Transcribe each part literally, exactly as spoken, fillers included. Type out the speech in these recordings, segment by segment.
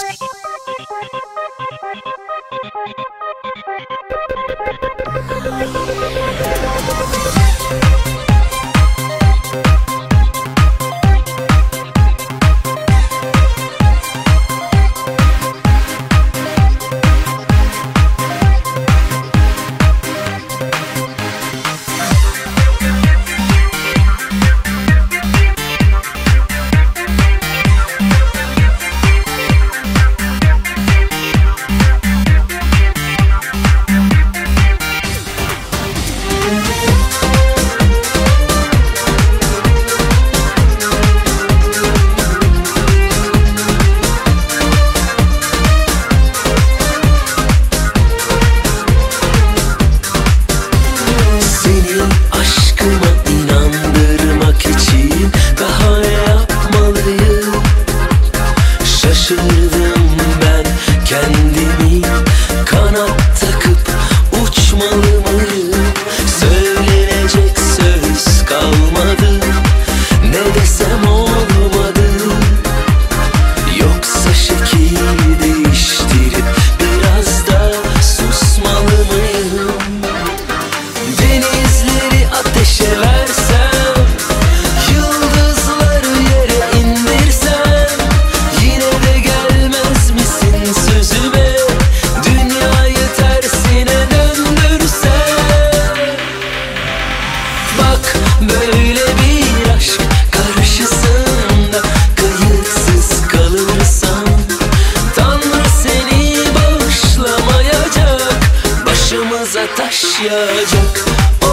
Taş yağacak.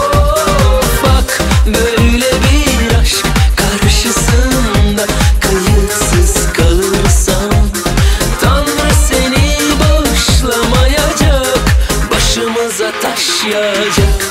Of bak, böyle bir aşk karşısında kayıtsız kalırsam, Tanrı seni bağışlamayacak, başımıza taş yağacak.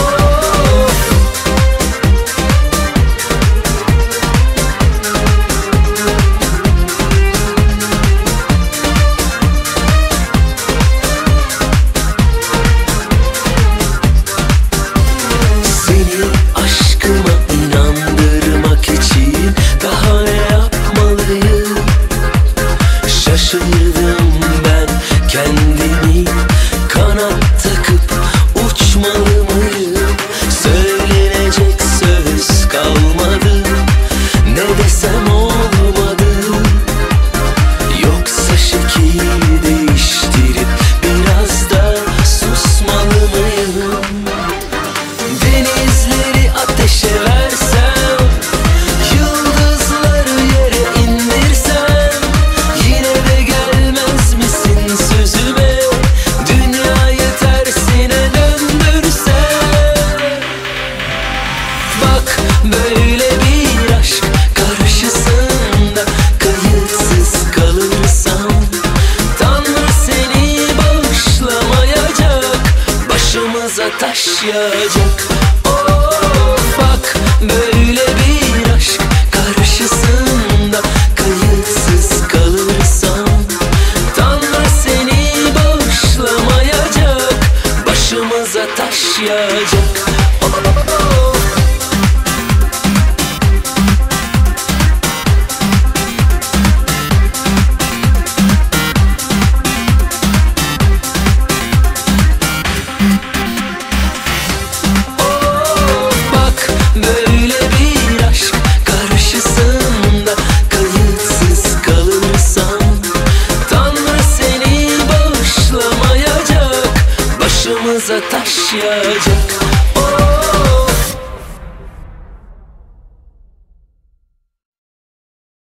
Şaşırdım ben kendimi, kanat takıp uçmalı mıyım? Söylenecek söz kalmadı, ne desem olmadı. Yoksa şekil değiştirip biraz da susmalı mıyım? Denizleri ateşe versem, yıldızları yere indirsem, yine de gelmez misin sözüme? Dünyayı tersine döndürsem, bak böyle bir aşk karşısında kayıtsız kalırsam, Tanrı seni bağışlamayacak, başımıza taş yağacak. Of bak, böyle bir aşk karşısında kayıtsız kalırsam, Tanrı seni bağışlamayacak, başımıza taş yağacak. Böyle bir aşk karşısında kayıtsız kalırsam, Tanrı seni bağışlamayacak, başımıza taş yağacak.